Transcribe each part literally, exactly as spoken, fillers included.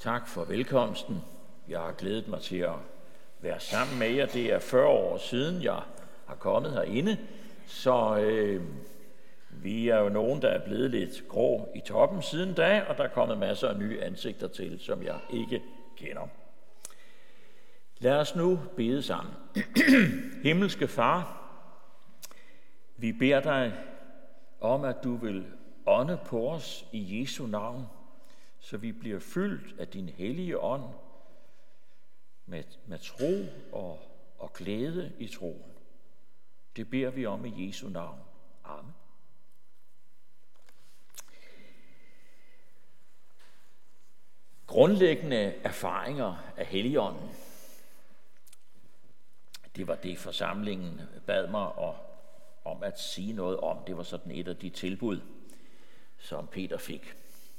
Tak for velkomsten. Jeg har glædet mig til at være sammen med jer. Det er fyrre år siden, jeg har kommet herinde, så øh, vi er jo nogen, der er blevet lidt grå i toppen siden da, og der er kommet masser af nye ansigter til, som jeg ikke kender. Lad os nu bede sammen. Himmelske Far, vi beder dig om, at du vil ånde på os i Jesu navn, så vi bliver fyldt af din hellige ånd med, med tro og, og glæde i troen. Det beder vi om i Jesu navn. Amen. Grundlæggende erfaringer af Helligånden. Det var det, forsamlingen bad mig om at sige noget om. Det var sådan et af de tilbud, som Peter fik.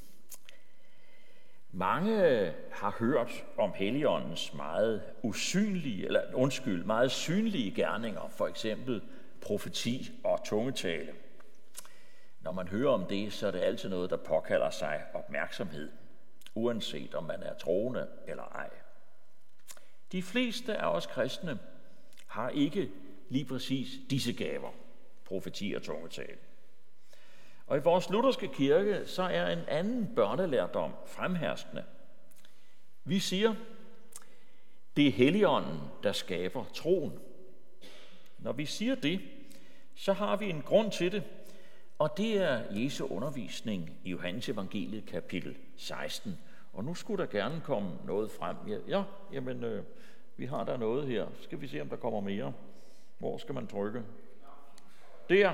Mange har hørt om Helligåndens meget usynlige, eller undskyld, meget synlige gerninger, for eksempel profeti og tungetale. Når man hører om det, så er det altid noget, der påkalder sig opmærksomhed, uanset om man er troende eller ej. De fleste af os kristne har ikke lige præcis disse gaver, profeti og tungetale. Og i vores lutherske kirke, så er en anden børnelærdom fremherskende. Vi siger, det er Helligånden, der skaber troen. Når vi siger det, så har vi en grund til det, og det er Jesu undervisning i Johannes evangeliet kapitel seksten. Og nu skulle der gerne komme noget frem. Ja, jamen, øh, vi har der noget her. Skal vi se, om der kommer mere. Hvor skal man trykke? Der.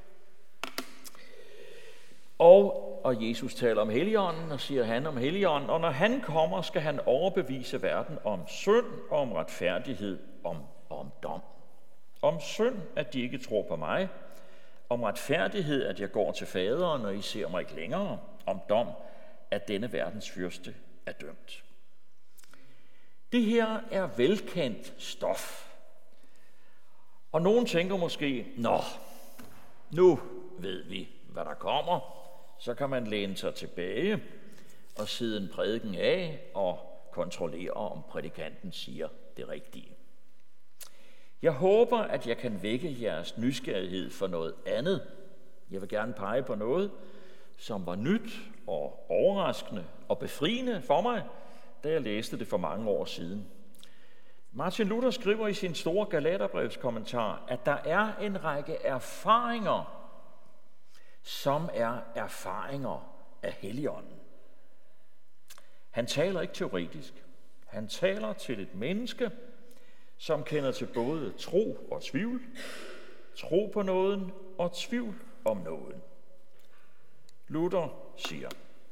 Og, og Jesus taler om Helligånden, og siger han om Helligånden, og når han kommer, skal han overbevise verden om synd og om retfærdighed, om, om dom. Om synd, at de ikke tror på mig, om retfærdighed, at jeg går til faderen, og I ser mig ikke længere, om dom, at denne verdens fyrste er dømt. Det her er velkendt stof. Og nogen tænker måske, nå, nu ved vi, hvad der kommer. Så kan man læne sig tilbage og sidde en prædiken af og kontrollere, om prædikanten siger det rigtige. Jeg håber, at jeg kan vække jeres nysgerrighed for noget andet. Jeg vil gerne pege på noget, som var nyt og overraskende og befriende for mig, da jeg læste det for mange år siden. Martin Luther skriver i sin store Galaterbrevskommentar, at der er en række erfaringer, som er erfaringer af Helligånden. Han taler ikke teoretisk. Han taler til et menneske, som kender til både tro og tvivl, tro på nåden og tvivl om nåden. Luther siger,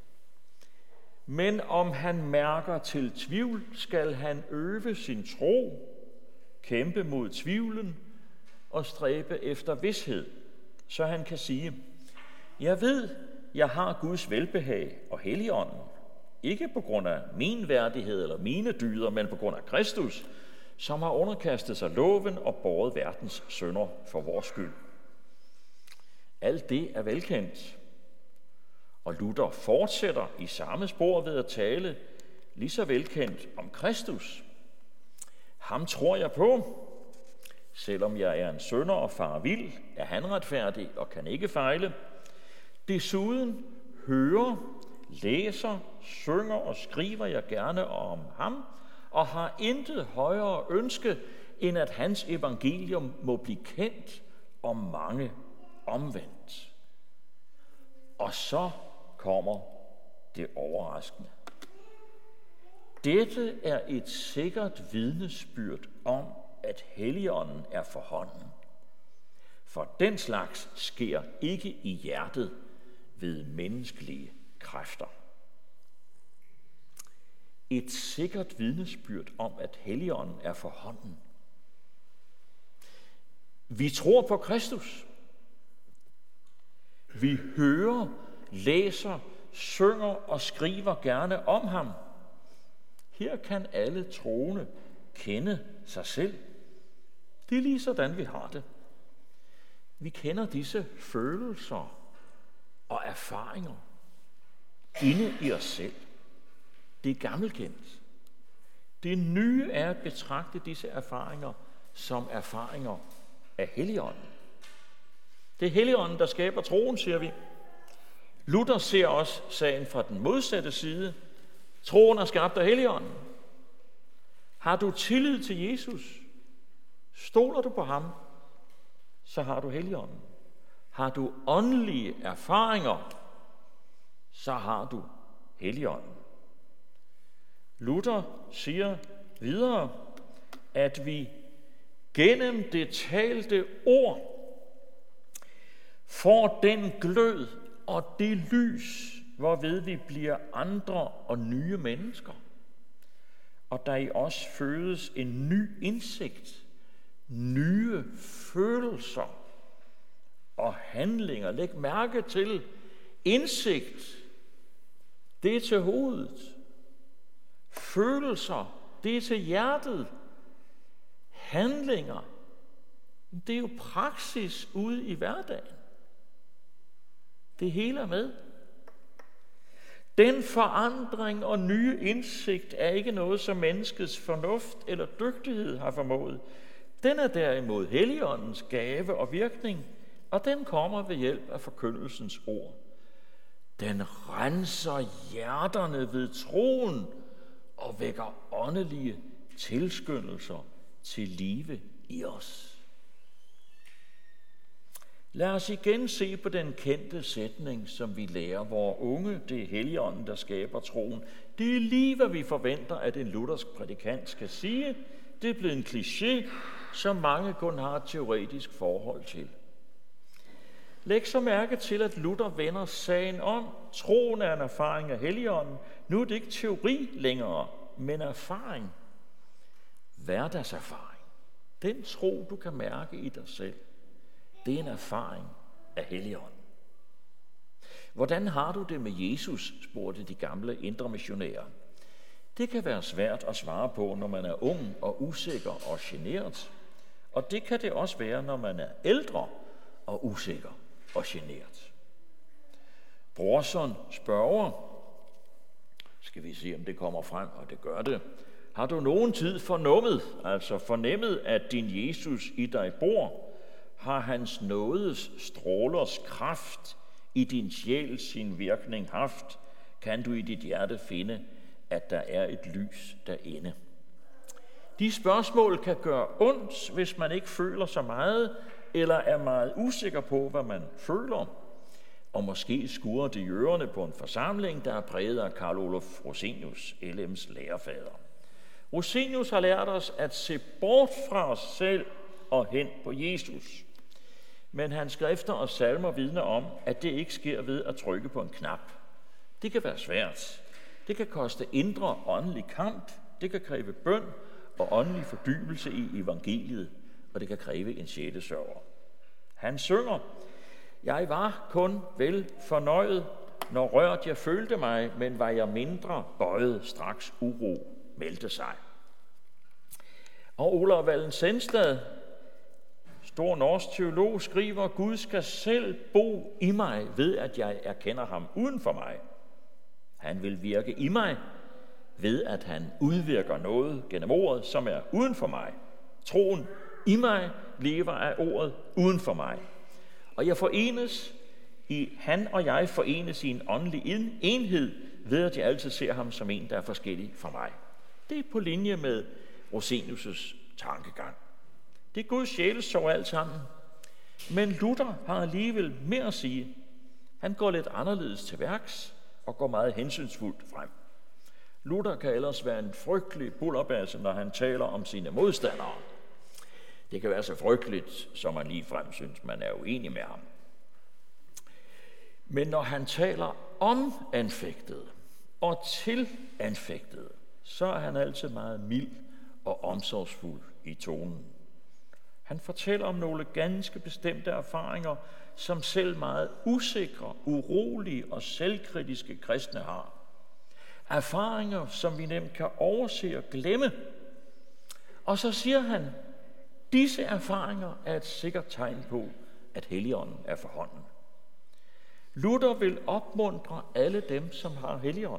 men om han mærker til tvivl, skal han øve sin tro, kæmpe mod tvivlen og stræbe efter vished, så han kan sige, jeg ved, jeg har Guds velbehag og Helligånden, ikke på grund af min værdighed eller mine dyder, men på grund af Kristus, som har underkastet sig loven og båret verdens synder for vores skyld. Alt det er velkendt. Og Luther fortsætter i samme spor ved at tale lige så velkendt om Kristus. Ham tror jeg på. Selvom jeg er en synder og far vild, er han retfærdig og kan ikke fejle. Desuden hører, læser, synger og skriver jeg gerne om ham, og har intet højere ønske, end at hans evangelium må blive kendt og mange omvendt. Og så kommer det overraskende. Dette er et sikkert vidnesbyrd om, at Helligånden er for hånden. For den slags sker ikke i hjertet ved menneskelige kræfter. Et sikkert vidnesbyrd om, at Helligånden er for hånden. Vi tror på Kristus. Vi hører, læser, synger og skriver gerne om ham. Her kan alle troende kende sig selv. Det er lige sådan, vi har det. Vi kender disse følelser og erfaringer inde i os selv. Det er gammelkendt. Det nye er at betragte disse erfaringer som erfaringer af Helligånden. Det er Helligånden, der skaber troen, siger vi. Luther ser også sagen fra den modsatte side. Troen er skabt af Helligånden. Har du tillid til Jesus? Stoler du på ham? Så har du Helligånden. Har du åndelige erfaringer? Så har du Helligånden. Luther siger videre, at vi gennem det talte ord får den glød og det lys, hvorved vi bliver andre og nye mennesker. Og der i os fødes en ny indsigt, nye følelser og handlinger. Læg mærke til indsigt, det er til hovedet. Følelser, det er til hjertet. Handlinger, det er jo praksis ude i hverdagen. Det hele er med. Den forandring og nye indsigt er ikke noget, som menneskets fornuft eller dygtighed har formået. Den er derimod Helligåndens gave og virkning, og den kommer ved hjælp af forkyndelsens ord. Den renser hjerterne ved troen og vækker åndelige tilskyndelser til live i os. Lad os igen se på den kendte sætning, som vi lærer vore unge. Det er Helligånden, der skaber troen. Det er lige, hvad vi forventer, at en luthersk prædikant skal sige. Det er blevet en kliché, som mange kun har et teoretisk forhold til. Læg så mærke til, at Luther vender sagen om. Troen er en erfaring af Helligånden. Nu er det ikke teori længere, men erfaring. Hverdagserfaring. Den tro, du kan mærke i dig selv, det er en erfaring af Helligånden. Hvordan har du det med Jesus, spurgte de gamle indremissionærer. Det kan være svært at svare på, når man er ung og usikker og genert. Og det kan det også være, når man er ældre og usikker og genert. Brorson spørger, skal vi se, om det kommer frem, og det gør det. Har du nogen tid fornummet, altså fornemmet, at din Jesus i dig bor? Har hans nådes strålers kraft i din sjæl sin virkning haft? Kan du i dit hjerte finde, at der er et lys derinde? De spørgsmål kan gøre ondt, hvis man ikke føler så meget, eller er meget usikker på, hvad man føler. Og måske skurer det i ørerne på en forsamling, der er præget af Karl Olof Rosenius, L M's lærerfader. Rosenius har lært os at se bort fra os selv og hen på Jesus. Men hans skrifter og salmer vidner om, at det ikke sker ved at trykke på en knap. Det kan være svært. Det kan koste indre åndelig kamp. Det kan kræve bøn og åndelig fordybelse i evangeliet, og det kan kræve en sjælesørger. Han synger, jeg var kun vel fornøjet, når rørt jeg følte mig, men var jeg mindre bøjet, straks uro meldte sig. Og Olav Wallensenstad, stor norsk teolog, skriver, Gud skal selv bo i mig, ved at jeg erkender ham uden for mig. Han vil virke i mig, ved at han udvirker noget gennem ordet, som er uden for mig. Troen i mig lever af ordet uden for mig. Og jeg forenes i, han og jeg forenes i en åndelig enhed, ved at jeg altid ser ham som en, der er forskellig fra mig. Det er på linje med Rosenius' tankegang. Det er Guds sjælesorg alt sammen. Men Luther har alligevel mere at sige. Han går lidt anderledes til værks og går meget hensynsfuldt frem. Luther kan ellers være en frygtelig bullerbasse, når han taler om sine modstandere. Det kan være så frygteligt, som man ligefrem synes, man er uenig med ham. Men når han taler om anfægtede og til anfægtede, så er han altid meget mild og omsorgsfuld i tonen. Han fortæller om nogle ganske bestemte erfaringer, som selv meget usikre, urolige og selvkritiske kristne har. Erfaringer, som vi nemt kan overse og glemme. Og så siger han, disse erfaringer er et sikkert tegn på, at Helligånden er for hånden. Luther vil opmuntre alle dem, som har Helligånden.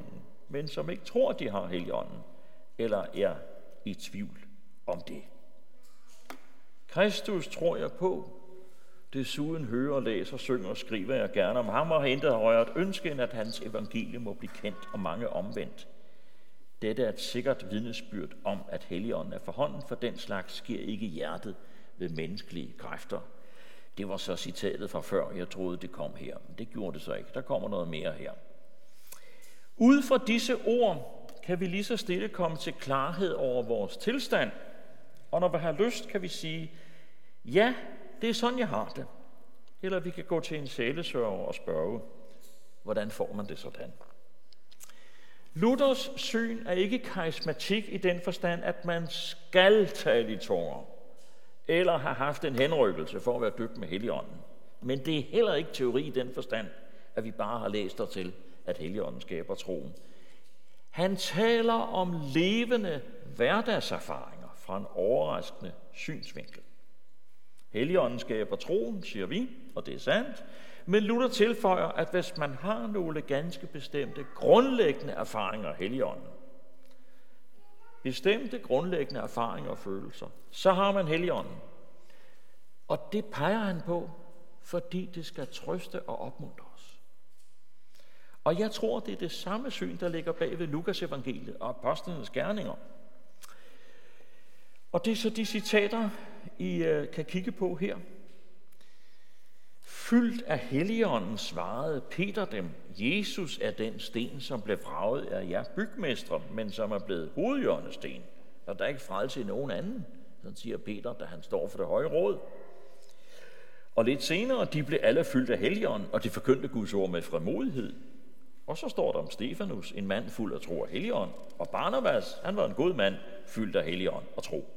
men som ikke tror, de har Helligånden, eller er i tvivl om det. Kristus tror jeg på. Desuden hører, læser, synger og skriver jeg gerne om ham, og har intet højere et ønske, end at hans evangelium må blive kendt og mange omvendt. Dette er et sikkert vidnesbyrd om, at Helligånden er for hånden, for den slags sker ikke i hjertet ved menneskelige kræfter. Det var så citatet fra før. Jeg troede, det kom her, men det gjorde det så ikke. Der kommer noget mere her. Ud fra disse ord kan vi lige så stille komme til klarhed over vores tilstand, og når vi har lyst, kan vi sige, ja, det er sådan, jeg har det. Eller vi kan gå til en sjælesørger og spørge, hvordan får man det sådan? Luthers syn er ikke karismatik i den forstand, at man skal tale i tunger, eller har haft en henrykkelse for at være døbt med Helligånden. Men det er heller ikke teori i den forstand, at vi bare har læst os til, at Helligånden skaber troen. Han taler om levende hverdagserfaringer fra en overraskende synsvinkel. Helligånden skaber troen, siger vi, og det er sandt. Men Luther tilføjer, at hvis man har nogle ganske bestemte grundlæggende erfaringer af Helligånden, bestemte grundlæggende erfaringer og følelser, så har man Helligånden. Og det peger han på, fordi det skal trøste og opmuntre os. Og jeg tror, det er det samme syn, der ligger bag ved Lukas evangeliet og apostlenes gerninger. Og det er så de citater, I kan kigge på her. Fyldt af Helligånden svarede Peter dem, Jesus er den sten, som blev vraget af jer bygmestre, men som er blevet hovedhjørnesten. Og der er ikke frelse i nogen anden, sådan siger Peter, da han står for det høje råd. Og lidt senere, de blev alle fyldt af Helligånden, og de forkyndte Guds ord med frimodighed. Og så står der om Stefanus, en mand fuld af tro og Helligånd, og Barnabas, han var en god mand, fyldt af Helligånd og tro.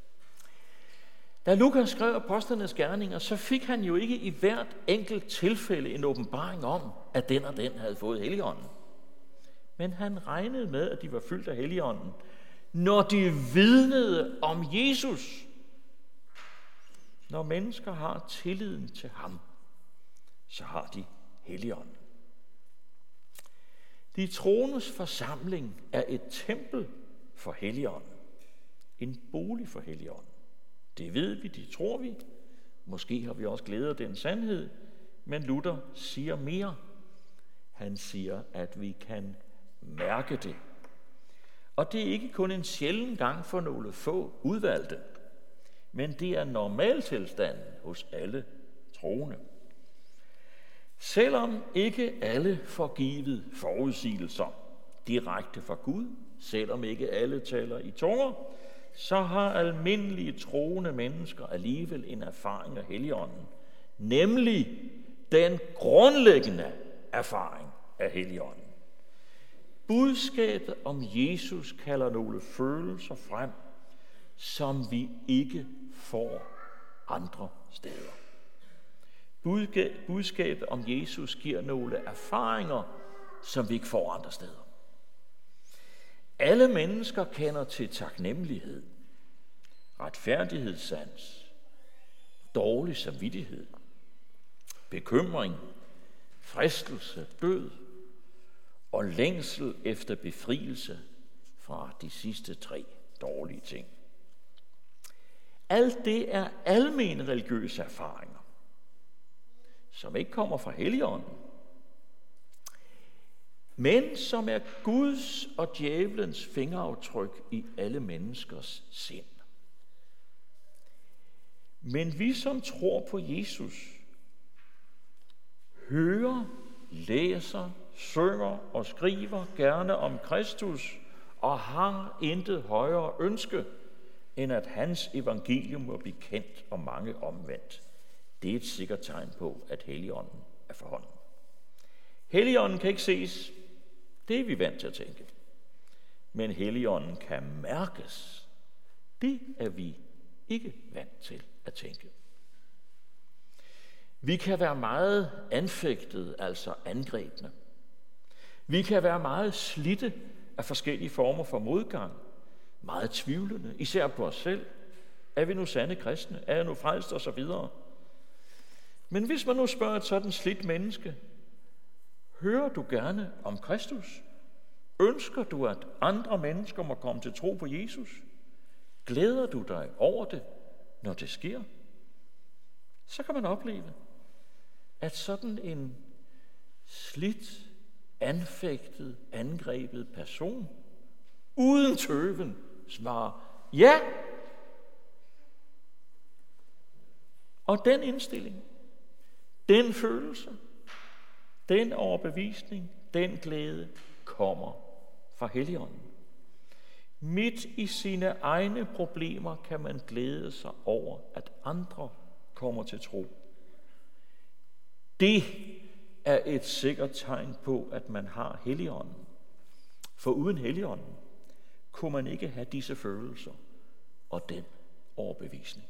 Da Lukas skrev apostlenes gerninger, så fik han jo ikke i hvert enkelt tilfælde en åbenbaring om, at den og den havde fået Helligånden. Men han regnede med, at de var fyldt af Helligånden, når de vidnede om Jesus. Når mennesker har tilliden til ham, så har de Helligånden. De troendes forsamling er et tempel for Helligånden. En bolig for Helligånden. Det ved vi, det tror vi. Måske har vi også glædet af den sandhed. Men Luther siger mere. Han siger, at vi kan mærke det. Og det er ikke kun en sjælden gang for nogle få udvalgte, men det er normaltilstanden hos alle troende. Selvom ikke alle får givet forudsigelser direkte fra Gud, selvom ikke alle taler i tunger, så har almindelige troende mennesker alligevel en erfaring af Helligånden, nemlig den grundlæggende erfaring af Helligånden. Budskabet om Jesus kalder nogle følelser frem, som vi ikke får andre steder. Budskabet om Jesus giver nogle erfaringer, som vi ikke får andre steder. Alle mennesker kender til taknemmelighed, retfærdighedssans, dårlig samvittighed, bekymring, fristelse, død og længsel efter befrielse fra de sidste tre dårlige ting. Alt det er almene religiøse erfaringer, som ikke kommer fra Helligånden, men som er Guds og djævelens fingeraftryk i alle menneskers sind. Men vi, som tror på Jesus, hører, læser, synger og skriver gerne om Kristus og har intet højere ønske, end at hans evangelium må blive kendt og mange omvendt. Det er et sikkert tegn på, at Helligånden er for hånden. Helligånden kan ikke ses. Det er vi vant til at tænke. Men Helligånden kan mærkes. Det er vi ikke vant til at tænke. Vi kan være meget anfægtede, altså angrebne. Vi kan være meget slidte af forskellige former for modgang. Meget tvivlende, især på os selv. Er vi nu sande kristne? Er jeg nu frelst? Og så videre. Men hvis man nu spørger et sådan slidt menneske, hører du gerne om Kristus? Ønsker du, at andre mennesker må komme til tro på Jesus? Glæder du dig over det, når det sker? Så kan man opleve, at sådan en slidt, anfægtet, angrebet person uden tøven svarer ja. Og den indstilling, den følelse, den overbevisning, den glæde kommer fra Helligånden. Midt i sine egne problemer kan man glæde sig over, at andre kommer til tro. Det er et sikkert tegn på, at man har Helligånden. For uden Helligånden kunne man ikke have disse følelser og den overbevisning.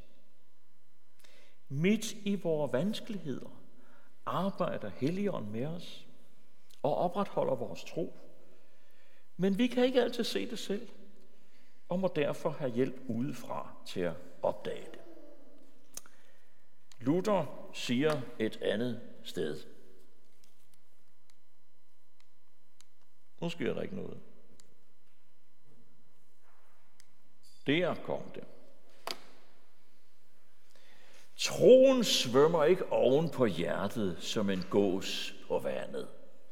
Midt i vores vanskeligheder arbejder Helligånden med os og opretholder vores tro. Men vi kan ikke altid se det selv, og må derfor have hjælp udefra til at opdage det. Luther siger et andet sted. Nu sker der ikke noget. Der kom det. Troen svømmer ikke oven på hjertet som en gås på vandet.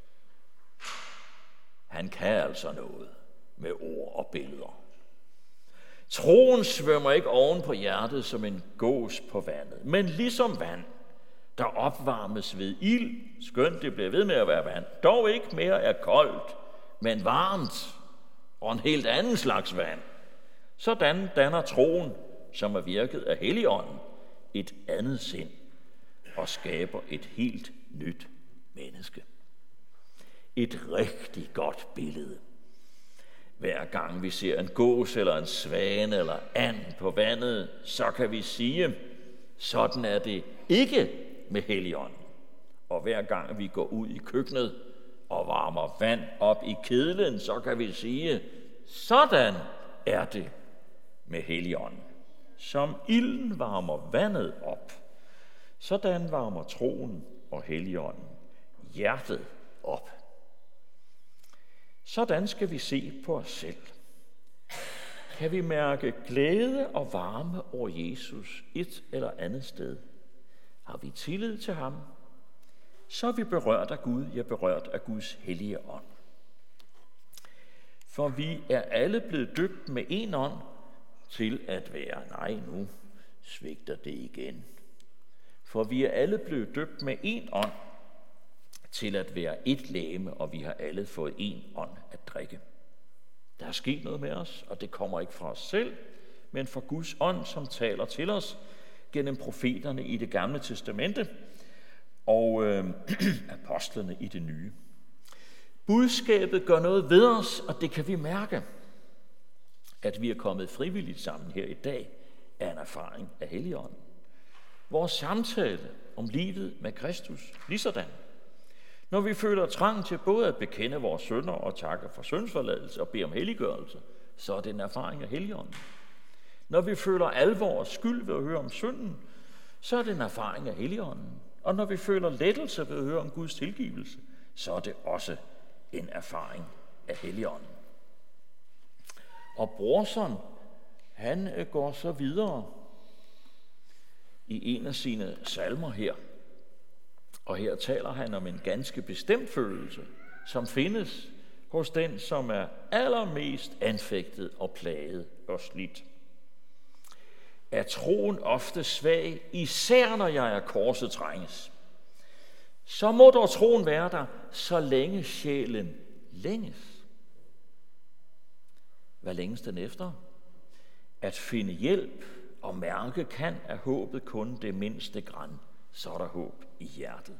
Han kan altså noget med ord og billeder. Troen svømmer ikke oven på hjertet som en gås på vandet, men ligesom vand, der opvarmes ved ild, skønt det bliver ved med at være vand, dog ikke mere er koldt, men varmt og en helt anden slags vand. Sådan danner troen, som er virket af Helligånden, et andet sind og skaber et helt nyt menneske. Et rigtig godt billede. Hver gang vi ser en gås eller en svane eller and på vandet, så kan vi sige, sådan er det ikke med Helligånden. Og hver gang vi går ud i køkkenet og varmer vand op i kedlen, så kan vi sige, sådan er det med Helligånden. Som ilden varmer vandet op, sådan varmer troen og Helligånden hjertet op. Sådan skal vi se på os selv. Kan vi mærke glæde og varme over Jesus et eller andet sted? Har vi tillid til ham? Så er vi berørt af Gud, ja berørt af Guds hellige ånd. For vi er alle blevet døbt med en ånd til at være, nej nu svigter det igen. For vi er alle blevet døbt med en ånd til at være et legeme, og vi har alle fået en ånd at drikke. Der er sket noget med os, og det kommer ikke fra os selv, men fra Guds ånd, som taler til os gennem profeterne i det gamle testamente og øh, apostlene i det nye. Budskabet gør noget ved os, og det kan vi mærke. At vi er kommet frivilligt sammen her i dag, er en erfaring af Helligånden. Vores samtale om livet med Kristus, ligesådan. Når vi føler trang til både at bekende vores synder og takke for syndsforladelse og bede om helliggørelse, så er det en erfaring af Helligånden. Når vi føler alvor og skyld ved at høre om synden, så er det en erfaring af Helligånden. Og når vi føler lettelse ved at høre om Guds tilgivelse, så er det også en erfaring af Helligånden. Og Brorson, han går så videre i en af sine salmer her. Og her taler han om en ganske bestemt følelse, som findes hos den, som er allermest anfægtet og plaget og slidt. Er troen ofte svag, især når jeg er korset trænges, så må dog troen være der, så længe sjælen længes. Hvad længes den efter? At finde hjælp og mærke kan af håbet kun det mindste græn, så er der håb i hjertet.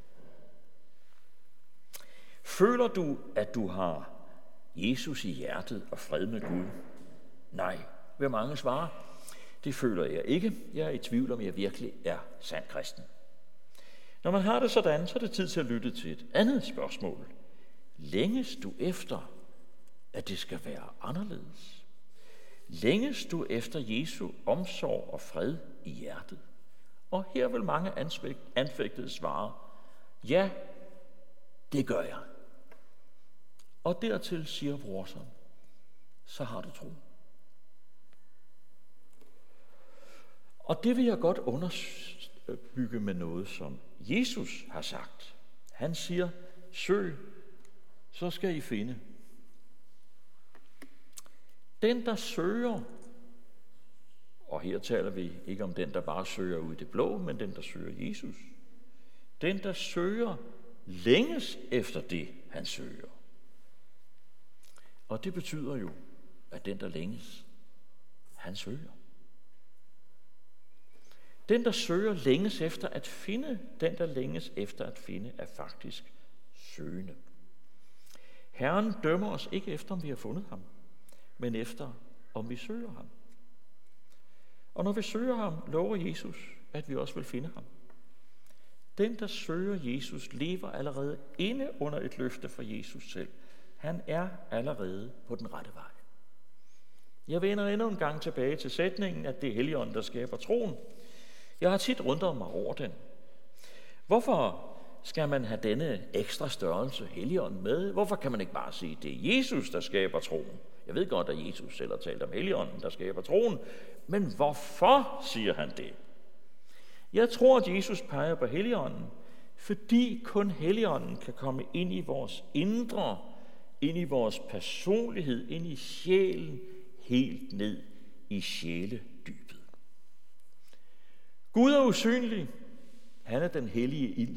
Føler du, at du har Jesus i hjertet og fred med Gud? Nej, vil mange svare. Det føler jeg ikke. Jeg er i tvivl om, jeg virkelig er sand kristen. Når man har det sådan, så er det tid til at lytte til et andet spørgsmål. Længes du efter, at det skal være anderledes? Længes du efter Jesu omsorg og fred i hjertet? Og her vil mange anfægtede svare, ja, det gør jeg. Og dertil siger Brorson, så har du tro. Og det vil jeg godt underbygge med noget, som Jesus har sagt. Han siger, søg, så skal I finde. Den, der søger, og her taler vi ikke om den, der bare søger ud i det blå, men den, der søger Jesus. Den, der søger, længes efter det, han søger. Og det betyder jo, at den, der længes, han søger. Den, der søger, længes efter at finde. Den, der længes efter at finde, er faktisk søgende. Herren dømmer os ikke efter, om vi har fundet ham, men efter, om vi søger ham. Og når vi søger ham, lover Jesus, at vi også vil finde ham. Den, der søger Jesus, lever allerede inde under et løfte fra Jesus selv. Han er allerede på den rette vej. Jeg vender endnu en gang tilbage til sætningen, at det er Helligånden, der skaber troen. Jeg har tit undret mig over den. Hvorfor skal man have denne ekstra størrelse, Helligånden, med? Hvorfor kan man ikke bare sige, at det er Jesus, der skaber troen? Jeg ved godt, at Jesus selv har talt om Helligånden, der skaber troen. Men hvorfor siger han det? Jeg tror, at Jesus peger på Helligånden, fordi kun Helligånden kan komme ind i vores indre, ind i vores personlighed, ind i sjælen, helt ned i sjæledybet. Gud er usynlig. Han er den hellige ild.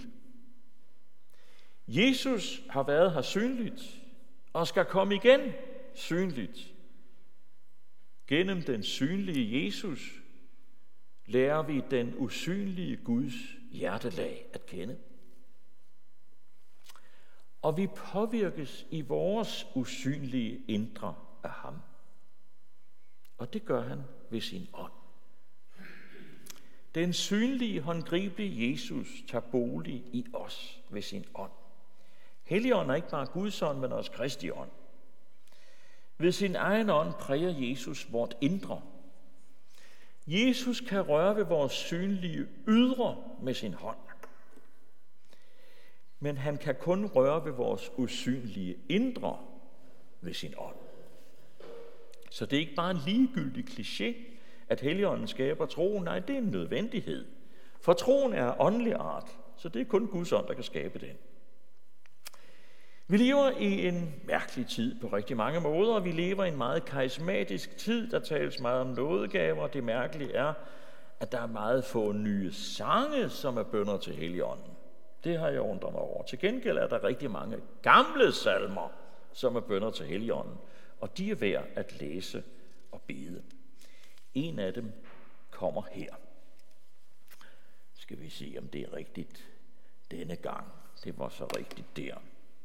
Jesus har været her synligt, og skal komme igen synligt. Gennem den synlige Jesus lærer vi den usynlige Guds hjertelag at kende. Og vi påvirkes i vores usynlige indre af ham. Og det gør han ved sin ånd. Den synlige, håndgribelige Jesus tager bolig i os ved sin ånd. Helligånden er ikke bare Guds ånd, men også Kristi ånd. Ved sin egen ånd præger Jesus vort indre. Jesus kan røre ved vores synlige ydre med sin hånd. Men han kan kun røre ved vores usynlige indre ved sin ånd. Så det er ikke bare en ligegyldig kliché, at Helligånden skaber troen. Nej, det er en nødvendighed. For troen er åndelig art, så det er kun Guds ånd, der kan skabe den. Vi lever i en mærkelig tid på rigtig mange måder. Vi lever i en meget karismatisk tid. Der tales meget om nådegaver. Det mærkelige er, at der er meget få nye sange, som er bønner til Helligånden. Det har jeg undret mig over. Til gengæld er der rigtig mange gamle salmer, som er bønner til Helligånden. Og de er værd at læse og bede. En af dem kommer her. Skal vi se, om det er rigtigt denne gang. Det var så rigtigt der.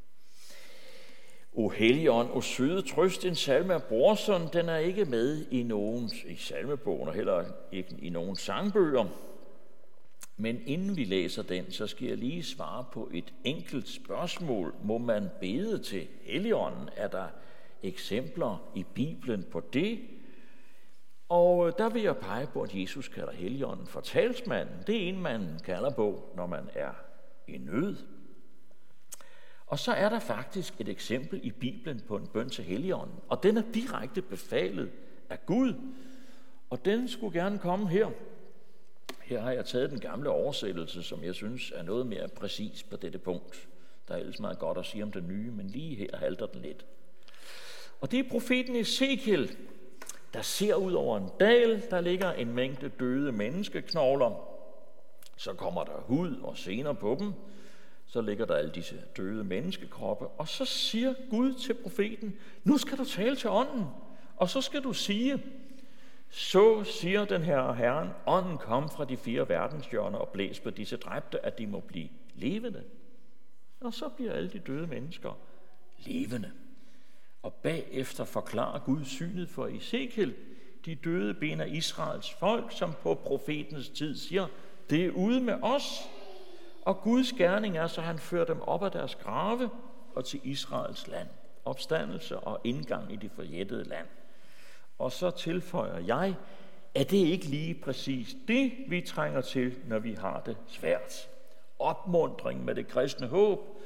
O Helligånd, o søde trøst, en salme af Brorson, den er ikke med i nogen i salmebogen, og heller ikke i nogen sangbøger. Men inden vi læser den, så skal jeg lige svare på et enkelt spørgsmål. Må man bede til Helligånden? Er der eksempler i Bibelen på det? Og der vil jeg pege på, at Jesus kalder Helligånden for talsmanden. Det er en, man kalder på, når man er i nød. Og så er der faktisk et eksempel i Bibelen på en bøn til Helligånden, og den er direkte befalet af Gud, og den skulle gerne komme her. Her har jeg taget den gamle oversættelse, som jeg synes er noget mere præcis på dette punkt. Der er ellers meget godt at sige om det nye, men lige her halter den lidt. Og det er profeten Ezekiel, der ser ud over en dal, der ligger en mængde døde menneskeknogler. Så kommer der hud og sener på dem. Så ligger der alle disse døde menneskekroppe. Og så siger Gud til profeten, nu skal du tale til ånden. Og så skal du sige, så siger den her Herren, ånden kom fra de fire verdenshjørner og blæs på disse dræbte, at de må blive levende. Og så bliver alle de døde mennesker levende. Og bagefter forklarer Gud synet for Ezekiel, de døde ben af Israels folk, som på profetens tid siger, det er ude med os. Og Guds gerning er, så han fører dem op af deres grave og til Israels land. Opstandelse og indgang i det forjættede land. Og så tilføjer jeg, at det ikke lige præcis det, vi trænger til, når vi har det svært. Opmuntring med det kristne håb,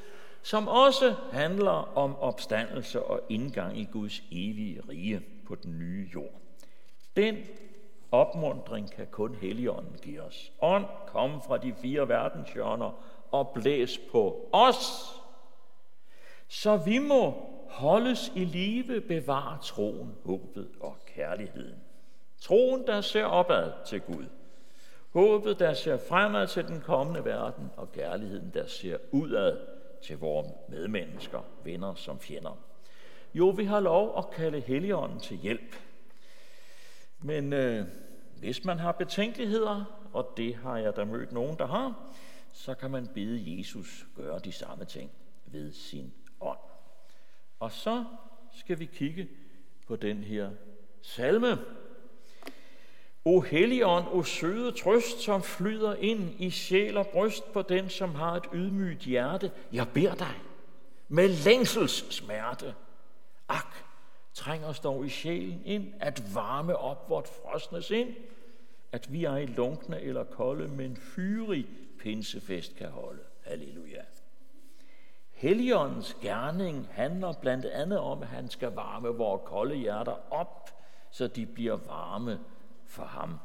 som også handler om opstandelse og indgang i Guds evige rige på den nye jord. Den opmuntring kan kun Helligånden give os. Ånd, kom fra de fire verdenshjørner og blæs på os, så vi må holdes i live, bevare troen, håbet og kærligheden. Troen, der ser opad til Gud. Håbet, der ser fremad til den kommende verden, og kærligheden, der ser udad til vores medmennesker, venner som fjender. Jo, vi har lov at kalde Helligånden til hjælp. Men øh, hvis man har betænkeligheder, og det har jeg da mødt nogen, der har, så kan man bede Jesus gøre de samme ting ved sin ånd. Og så skal vi kigge på den her salme. O Helligånd, o søde trøst, som flyder ind i sjæl og bryst på den, som har et ydmygt hjerte. Jeg beder dig med længsels smerte. Ak, træng os dog i sjælen ind, at varme op vort frosne sind, at vi ej lunkne eller kolde, men fyrig pinsefest kan holde. Halleluja. Helligåndens gerning handler blandt andet om, at han skal varme vores kolde hjerter op, så de bliver varme for ham.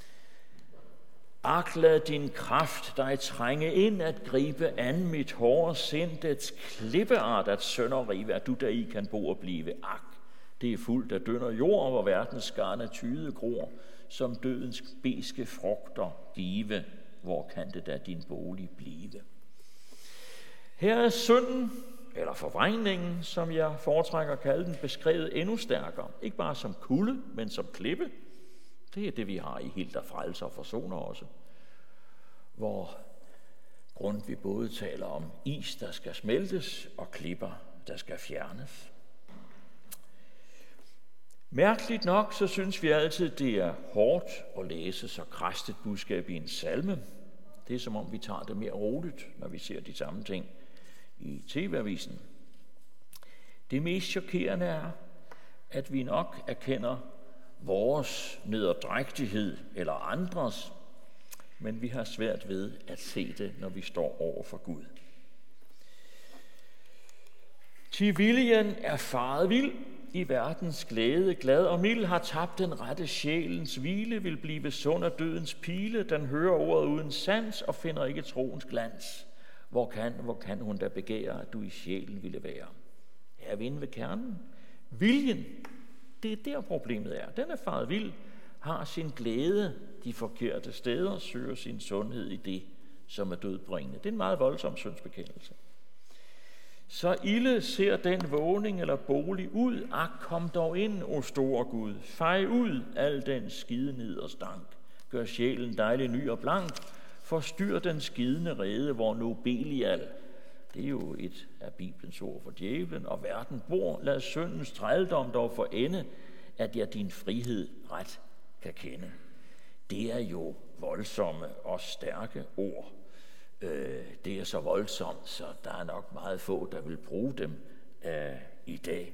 Ak, lad din kraft dig trænge ind at gribe an mit hårde sind, dets klippeart at sønder rive, at du deri kan bo og blive. Ak, det er fuldt af dønder jord, hvor verdens skarne tyde gror, som dødens beske frugter give. Hvor kan det da din bolig blive? Her er synden, eller forvrængningen, som jeg foretrækker at kalde den, beskrevet endnu stærkere. Ikke bare som kulde, men som klippe. Det er det, vi har i Helt og Frelse og Forsoner også. Hvor Grundtvig både taler om is, der skal smeltes, og klipper, der skal fjernes. Mærkeligt nok, så synes vi altid, det er hårdt at læse så kræst et budskab i en salme. Det er som om, vi tager det mere roligt, når vi ser de samme ting i T V-avisen. Det mest chokerende er, at vi nok erkender vores nederdrægtighed eller andres, men vi har svært ved at se det, når vi står over for Gud. Til viljen er faret vild, i verdens glæde, glad og mild, har tabt den rette sjælens hvile, vil blive sund af dødens pile, den hører ordet uden sans og finder ikke troens glans. Hvor kan, hvor kan hun da begære, at du i sjælen ville være? Her er vi inde ved kernen. Viljen, det er der problemet er. Den er faret vild, har sin glæde de forkerte steder, søger sin sundhed i det, som er dødbringende. Det er en meget voldsom syndsbekendelse. Så ilde ser den vågning eller bolig ud, ak, kom dog ind, o store Gud, fej ud al den skidenhed og stank, gør sjælen dejlig ny og blank, forstyr den skidende rede, hvor nu Belial, det er jo et af Bibelens ord for djævlen, og verden bor, lad syndens trældom dog for ende, at jeg din frihed ret kan kende. Det er jo voldsomme og stærke ord. Det er så voldsomt, så der er nok meget få, der vil bruge dem øh, i dag.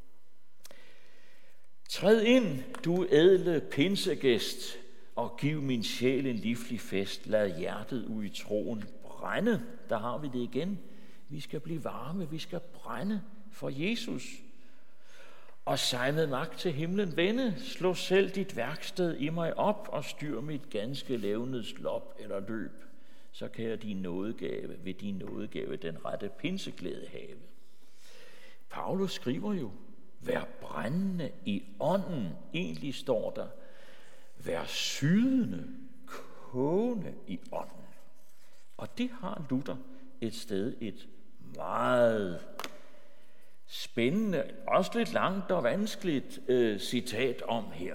Træd ind, du ædle pinsegæst, og giv min sjæl en livlig fest. Lad hjertet ud i troen brænde. Der har vi det igen. Vi skal blive varme, vi skal brænde for Jesus. Og sig med magt til himlen vende, slå selv dit værksted i mig op, og styr mit ganske levneds lop eller løb. Så kan jeg din nådegave, ved din nådegave den rette pinseglæde have. Paulus skriver jo, vær brændende i ånden. Egentlig står der, vær sydende, kogende i ånden. Og det har Luther et sted et meget spændende, også lidt langt og vanskeligt øh, citat om her.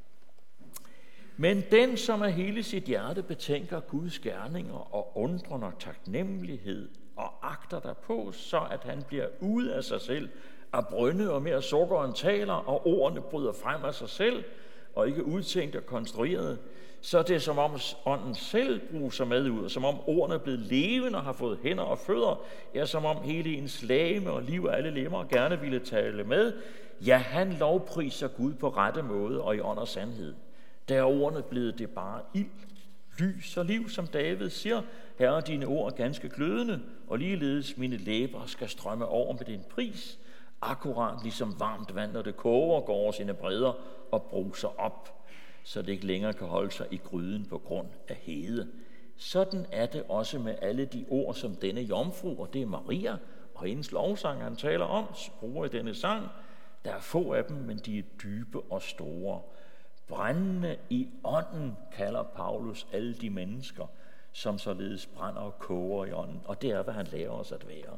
Men den, som af hele sit hjerte betænker Guds gerninger og undrende taknemmelighed og agter derpå, så at han bliver ude af sig selv af brønde og mere sukker end taler, og ordene bryder frem af sig selv, og ikke udtænkt og konstrueret, så det er som om ånden selv bruser med ud, og som om ordene er blevet levende og har fået hænder og fødder, ja, som om hele ens lame og liv og alle lemmer gerne ville tale med. Ja, han lovpriser Gud på rette måde og i ånd og sandhed. Der er ordene blevet det bare ild, lys og liv, som David siger. Herre, dine ord er ganske glødende, og ligeledes mine læber skal strømme over med din pris, akkurat ligesom varmt vand, når det koger, går over sine bredder og bruser op, så det ikke længere kan holde sig i gryden på grund af hede. Sådan er det også med alle de ord, som denne jomfru, og det er Maria, og hendes lovsang, han taler om, bruger i denne sang. Der er få af dem, men de er dybe og store. Brændende i ånden kalder Paulus alle de mennesker, som således brænder og koger i ånden. Og det er, hvad han lærer os at være.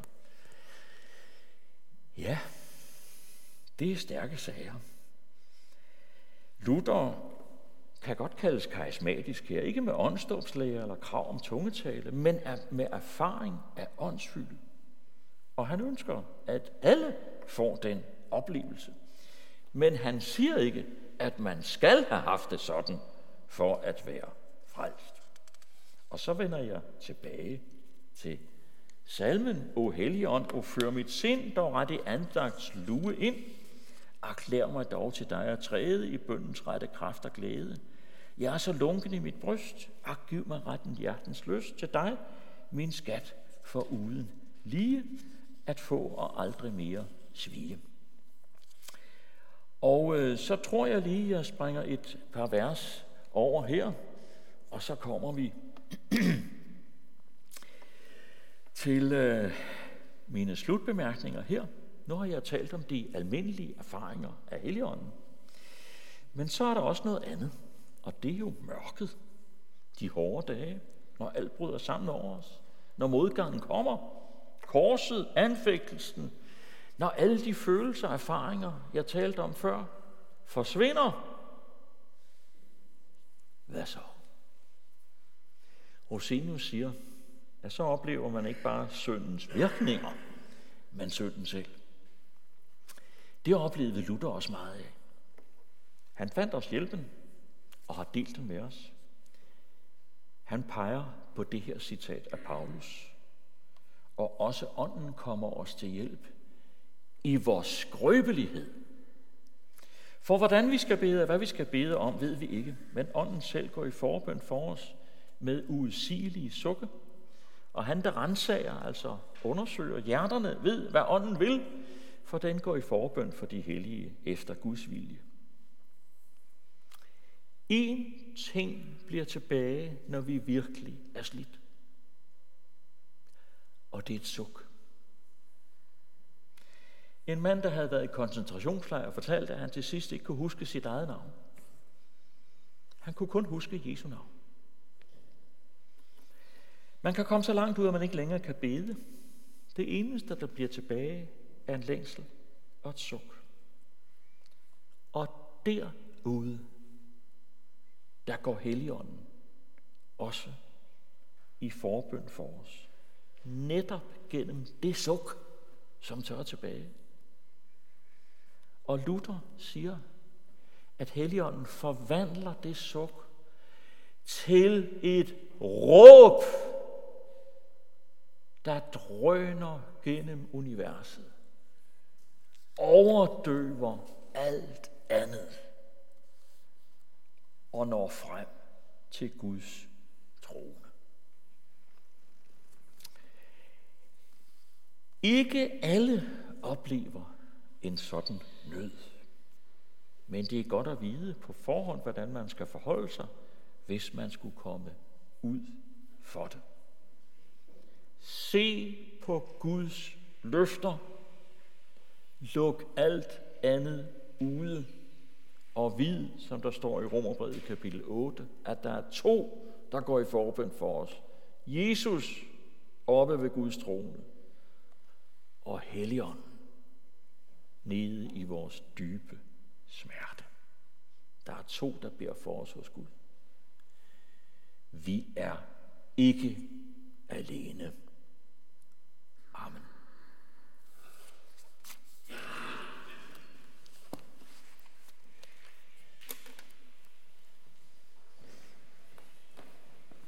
Ja, det er stærke sager. Luther kan godt kaldes karismatisk her, ikke med åndsdåbslære eller krav om tungetale, men med erfaring af åndsfylde. Og han ønsker, at alle får den oplevelse. Men han siger ikke, at man skal have haft det sådan, for at være frelst. Og så vender jeg tilbage til salmen: O Helligånd, o før mit sind, dog ret i andagts lue ind. Erklær mig dog til dig at træde i bøndens rette kraft og glæde. Jeg er så lunken i mit bryst, ak giv mig retten hjertens lyst til dig, min skat for uden lige at få og aldrig mere svige. Og øh, så tror jeg lige, jeg springer et par vers over her, og så kommer vi til øh, mine slutbemærkninger her. Nu har jeg talt om de almindelige erfaringer af Helligånden. Men så er der også noget andet, og det er jo mørket. De hårde dage, når alt bryder sammen over os. Når modgangen kommer, korset, anfægtelsen, når alle de følelser og erfaringer, jeg talte om før, forsvinder. Hvad så? Rosenius siger, at så oplever man ikke bare syndens virkninger, men synden selv. Det oplevede Luther også meget af. Han fandt os hjælpen og har delt den med os. Han peger på det her citat af Paulus. Og også ånden kommer os til hjælp i vores skrøbelighed. For hvordan vi skal bede og hvad vi skal bede om, ved vi ikke. Men ånden selv går i forbøn for os med uudsigelige sukke. Og han, der ransager, altså undersøger hjerterne, ved, hvad ånden vil, for den går i forbøn for de hellige efter Guds vilje. En ting bliver tilbage, når vi virkelig er slidt. Og det er et suk. En mand, der havde været i koncentrationslejr, fortalte, at han til sidst ikke kunne huske sit eget navn. Han kunne kun huske Jesu navn. Man kan komme så langt ud, at man ikke længere kan bede. Det eneste, der bliver tilbage, er en længsel og et suk. Og derude, der går Helligånden også i forbøn for os. Netop gennem det suk, som tør tilbage. Og Luther siger, at Helligånden forvandler det suk til et råb, der drøner gennem universet, overdøver alt andet og når frem til Guds trone. Ikke alle oplever en sådan nød, men det er godt at vide på forhånd, hvordan man skal forholde sig, hvis man skulle komme ud for det. Se på Guds løfter. Luk alt andet ude. Og vid, som der står i Romerbrevet kapitel otte, at der er to, der går i forbøn for os. Jesus oppe ved Guds trone, og Helligånden nede i vores dybe smerte. Der er to, der beder for os hos Gud. Vi er ikke alene.